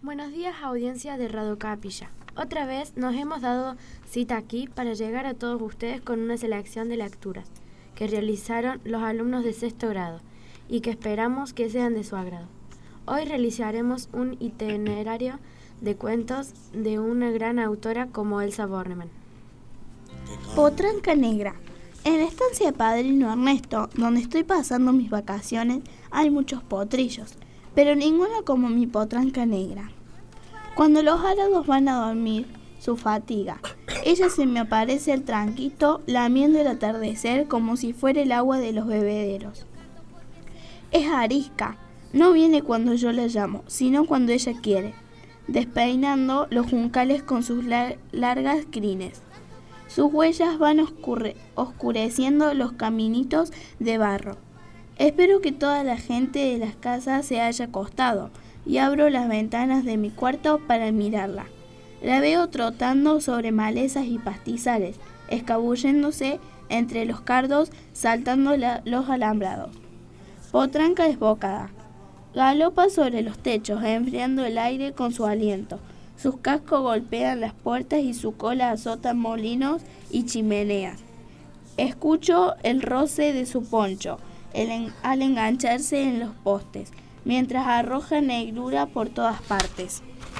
Buenos días, audiencia de Radio Capilla. Otra vez nos hemos dado cita aquí para llegar a todos ustedes con una selección de lecturas que realizaron los alumnos de sexto grado y que esperamos que sean de su agrado. Hoy realizaremos un itinerario de cuentos de una gran autora como Elsa Bornemann. Potranca Negra. En la estancia de Padrino Ernesto, donde estoy pasando mis vacaciones, hay muchos potrillos, pero ninguno como mi potranca negra. Cuando los árados van a dormir, su fatiga, ella se me aparece al tranquito, lamiendo el atardecer como si fuera el agua de los bebederos. Es arisca, no viene cuando yo la llamo, sino cuando ella quiere, despeinando los juncales con sus largas crines. Sus huellas van oscureciendo los caminitos de barro. Espero que toda la gente de las casas se haya acostado y abro las ventanas de mi cuarto para mirarla. La veo trotando sobre malezas y pastizales, escabulléndose entre los cardos, saltando los alambrados. Potranca desbocada. Galopa sobre los techos, enfriando el aire con su aliento. Sus cascos golpean las puertas y su cola azota molinos y chimeneas. Escucho el roce de su poncho al engancharse en los postes, mientras arroja negrura por todas partes.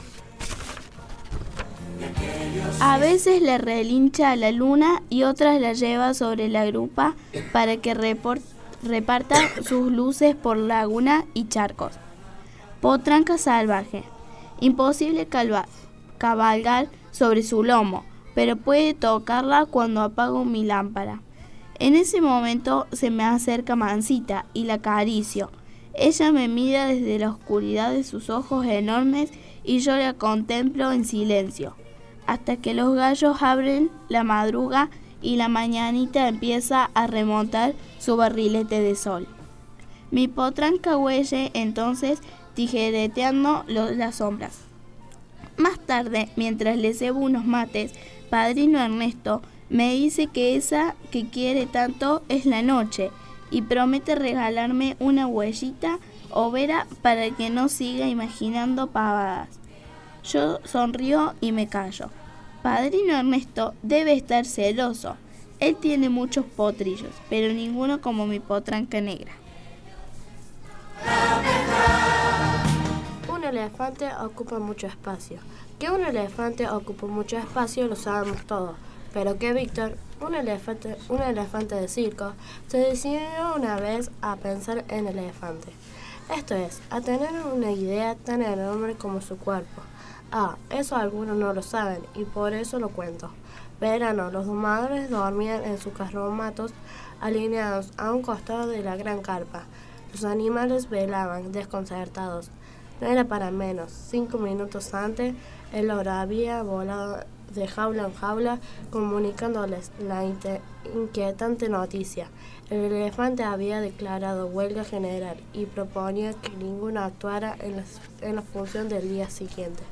A veces le relincha a la luna y otras la lleva sobre la grupa para que reparta sus luces por laguna y charcos. Potranca salvaje. Imposible cabalgar sobre su lomo, pero puede tocarla cuando apago mi lámpara. En ese momento se me acerca Mansita y la acaricio. Ella me mira desde la oscuridad de sus ojos enormes y yo la contemplo en silencio, hasta que los gallos abren la madruga y la mañanita empieza a remontar su barrilete de sol. Mi potranca huelle entonces tijereteando las sombras. Más tarde, mientras le cebo unos mates, Padrino Ernesto me dice que esa que quiere tanto es la noche y promete regalarme una huellita o vera para que no siga imaginando pavadas. Yo sonrío y me callo. Padrino Ernesto debe estar celoso. Él tiene muchos potrillos, pero ninguno como mi potranca negra. Un elefante ocupa mucho espacio. Que un elefante ocupa mucho espacio lo sabemos todos, pero que Víctor, un elefante de circo, se decidió una vez a pensar en el elefante. Esto es, a tener una idea tan enorme como su cuerpo. Eso algunos no lo saben y por eso lo cuento. Verano, los domadores dormían en sus carromatos alineados a un costado de la gran carpa. Los animales velaban, desconcertados. No era para menos. 5 minutos antes, el loro había volado de jaula en jaula, comunicándoles la inquietante noticia. El elefante había declarado huelga general y proponía que ninguno actuara en la función del día siguiente.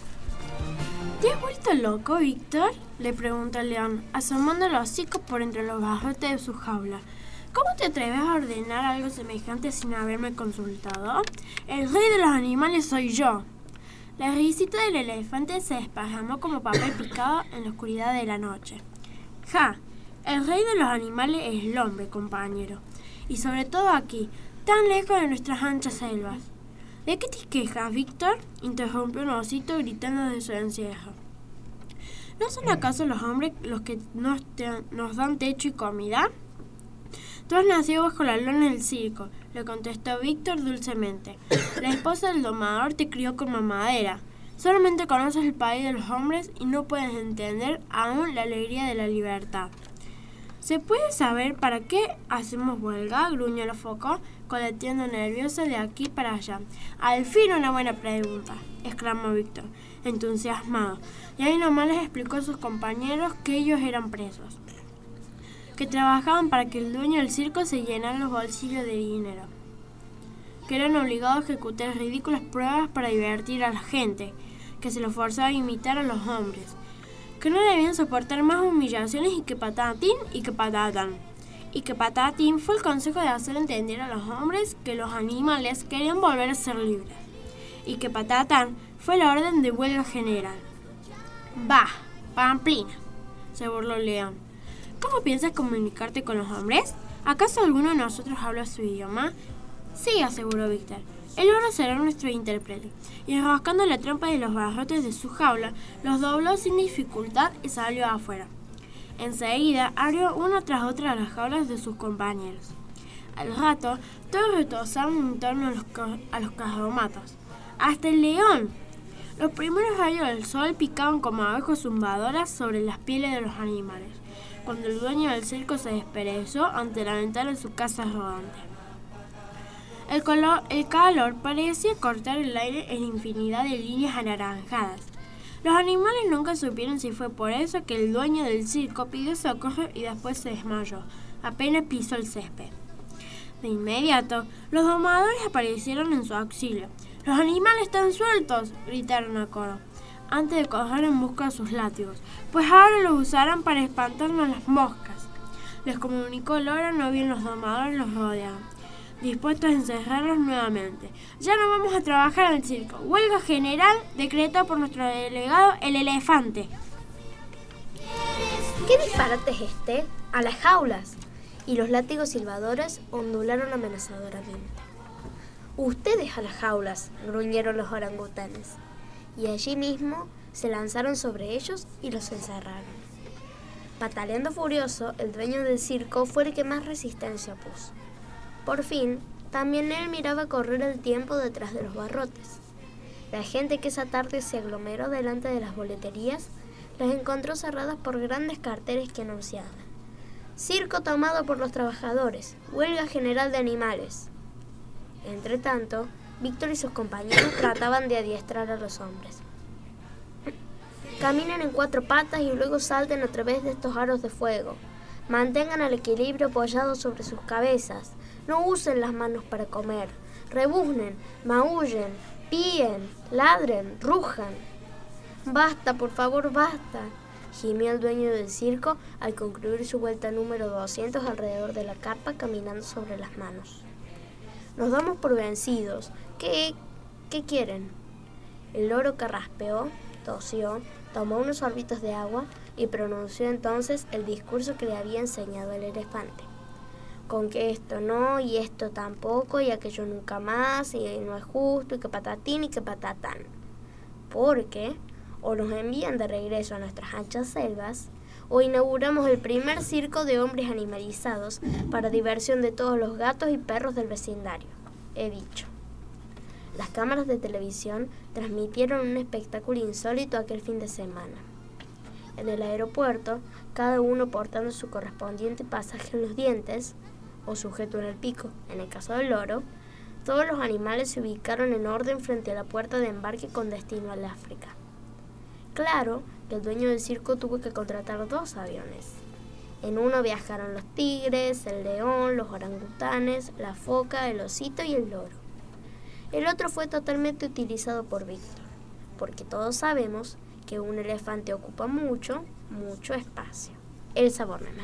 ¿Te has vuelto loco, Víctor?, le pregunta el león, asomando el hocico por entre los barrotes de su jaula. ¿Cómo te atreves a ordenar algo semejante sin haberme consultado? El rey de los animales soy yo. La risita del elefante se desparramó como papel picado en la oscuridad de la noche. ¡Ja! El rey de los animales es el hombre, compañero. Y sobre todo aquí, tan lejos de nuestras anchas selvas. ¿De qué te quejas, Víctor?, interrumpió un osito gritando desde su encierro. ¿No son acaso los hombres los que nos dan techo y comida? Tú has nacido bajo la lona del circo, le contestó Víctor dulcemente. La esposa del domador te crió con mamadera. Solamente conoces el país de los hombres y no puedes entender aún la alegría de la libertad. ¿Se puede saber para qué hacemos huelga?, gruñó la foca, coleteando nerviosa de aquí para allá. Al fin una buena pregunta, exclamó Víctor, entusiasmado, y ahí nomás les explicó a sus compañeros que ellos eran presos, que trabajaban para que el dueño del circo se llenara los bolsillos de dinero, que eran obligados a ejecutar ridículas pruebas para divertir a la gente, que se los forzaba a imitar a los hombres, que no debían soportar más humillaciones y que patatín y que patatán. Y que patatín fue el consejo de hacer entender a los hombres que los animales querían volver a ser libres. Y que patatán fue la orden de huelga general. Bah, pamplina, se burló León. ¿Cómo piensas comunicarte con los hombres? ¿Acaso alguno de nosotros habla su idioma? Sí, aseguró Víctor. El loro será nuestro intérprete. Y enroscando la trompa de los barrotes de su jaula, los dobló sin dificultad y salió afuera. Enseguida abrió una tras otra las jaulas de sus compañeros. Al rato, todos retozaban en torno a los carromatos. ¡Hasta el león! Los primeros rayos del sol picaban como abejas zumbadoras sobre las pieles de los animales, cuando el dueño del circo se desperezó ante la ventana de su casa rodante. El calor parecía cortar el aire en infinidad de líneas anaranjadas. Los animales nunca supieron si fue por eso que el dueño del circo pidió socorro y después se desmayó, apenas pisó el césped. De inmediato, los domadores aparecieron en su auxilio. ¡Los animales están sueltos!, gritaron a coro, antes de correr en busca de sus látigos, pues ahora los usarán para espantarnos las moscas. Les comunicó Lora, no bien los domadores los rodearon, dispuestos a encerrarlos nuevamente. Ya no vamos a trabajar en el circo. Huelga general decretada por nuestro delegado, el elefante. ¿Qué disparate es este? ¡A las jaulas! Y los látigos silbadores ondularon amenazadoramente. ¡Ustedes a las jaulas!, gruñeron los orangutanes. Y allí mismo se lanzaron sobre ellos y los encerraron. Pataleando furioso, el dueño del circo fue el que más resistencia puso. Por fin, también él miraba correr el tiempo detrás de los barrotes. La gente que esa tarde se aglomeró delante de las boleterías las encontró cerradas por grandes carteles que anunciaban: circo tomado por los trabajadores, huelga general de animales. Entretanto, Víctor y sus compañeros trataban de adiestrar a los hombres. Caminen en 4 patas y luego salten a través de estos aros de fuego. Mantengan el equilibrio apoyado sobre sus cabezas. No usen las manos para comer. Rebuznen, maullen, píen, ladren, rujan. Basta, por favor, basta, gimió el dueño del circo al concluir su vuelta número 200 alrededor de la carpa caminando sobre las manos. Nos damos por vencidos. ¿Qué quieren? El loro carraspeó, tosió, tomó unos sorbitos de agua y pronunció entonces el discurso que le había enseñado el elefante. Con que esto no, y esto tampoco, y aquello nunca más, y no es justo, y que patatín y que patatán. Porque o nos envían de regreso a nuestras anchas selvas, o inauguramos el primer circo de hombres animalizados para diversión de todos los gatos y perros del vecindario. He dicho. Las cámaras de televisión transmitieron un espectáculo insólito aquel fin de semana. En el aeropuerto, cada uno portando su correspondiente pasaje en los dientes, o sujeto en el pico, en el caso del loro, todos los animales se ubicaron en orden frente a la puerta de embarque con destino al África. Claro que el dueño del circo tuvo que contratar 2 aviones. En uno viajaron los tigres, el león, los orangutanes, la foca, el osito y el loro. El otro fue totalmente utilizado por Víctor, porque todos sabemos que un elefante ocupa mucho espacio. Elsa Bornemann.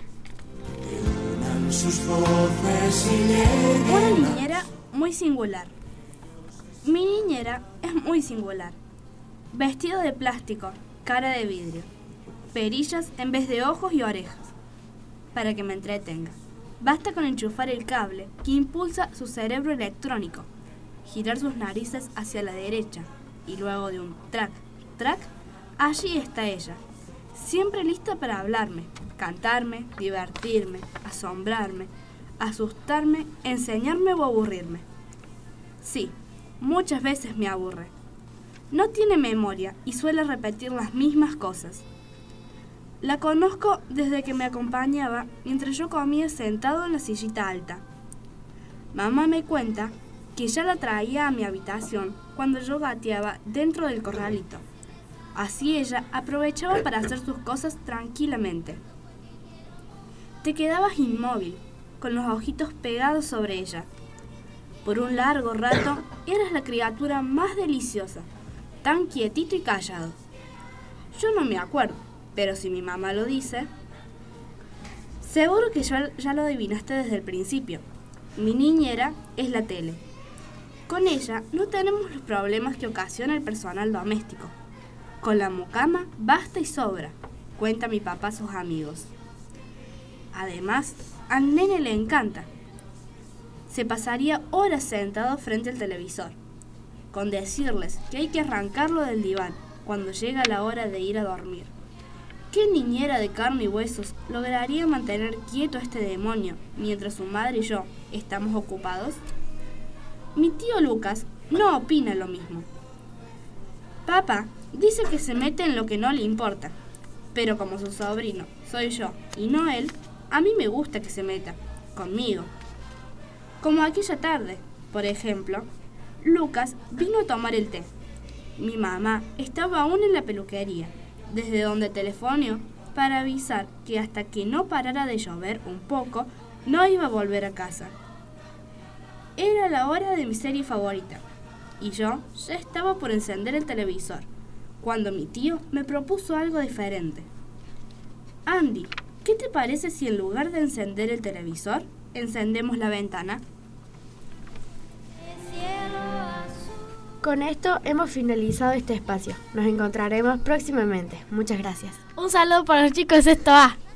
Una niñera muy singular. Mi niñera es muy singular. Vestido de plástico, cara de vidrio, perillas en vez de ojos y orejas. Para que me entretenga, basta con enchufar el cable que impulsa su cerebro electrónico, girar sus narices hacia la derecha y luego de un trac, trac, allí está ella, siempre lista para hablarme, cantarme, divertirme, asombrarme, asustarme, enseñarme o aburrirme. Sí, muchas veces me aburre. No tiene memoria y suele repetir las mismas cosas. La conozco desde que me acompañaba mientras yo comía sentado en la sillita alta. Mamá me cuenta que ya la traía a mi habitación cuando yo gateaba dentro del corralito. Así ella aprovechaba para hacer sus cosas tranquilamente. Te quedabas inmóvil, con los ojitos pegados sobre ella. Por un largo rato eras la criatura más deliciosa, tan quietito y callado. Yo no me acuerdo, pero si mi mamá lo dice... Seguro que ya lo adivinaste desde el principio. Mi niñera es la tele. Con ella no tenemos los problemas que ocasiona el personal doméstico. Con la mucama basta y sobra, cuenta mi papá a sus amigos. Además, al nene le encanta. Se pasaría horas sentado frente al televisor, con decirles que hay que arrancarlo del diván cuando llega la hora de ir a dormir. ¿Qué niñera de carne y huesos lograría mantener quieto a este demonio mientras su madre y yo estamos ocupados? Mi tío Lucas no opina lo mismo. Papá dice que se mete en lo que no le importa, pero como su sobrino soy yo y no él, a mí me gusta que se meta, conmigo. Como aquella tarde, por ejemplo, Lucas vino a tomar el té. Mi mamá estaba aún en la peluquería, desde donde telefoneó para avisar que hasta que no parara de llover un poco, no iba a volver a casa. Era la hora de mi serie favorita, y yo ya estaba por encender el televisor, cuando mi tío me propuso algo diferente. Andy, ¿qué te parece si en lugar de encender el televisor, encendemos la ventana? Con esto hemos finalizado este espacio. Nos encontraremos próximamente. Muchas gracias. Un saludo para los chicos de sexto A.